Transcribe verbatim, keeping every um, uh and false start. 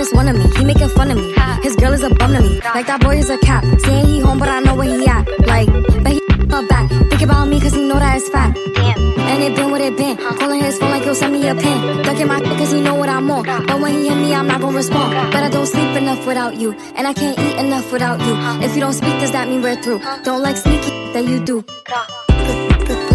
it's one of me. He making fun of me. His girl is a bum to me. Like that boy is a cap. Saying he home, but I know where he at. Like, but he her back. Think about me cause he know that it's fat. And it been what it been. Calling his phone like he'll send me a pin. Ducking my cause he know what I'm on. But when he hit me, I'm not gonna respond. But I don't sleep enough without you. And I can't eat enough without you. If you don't speak, does that mean we're through? Don't like sneaky that you do.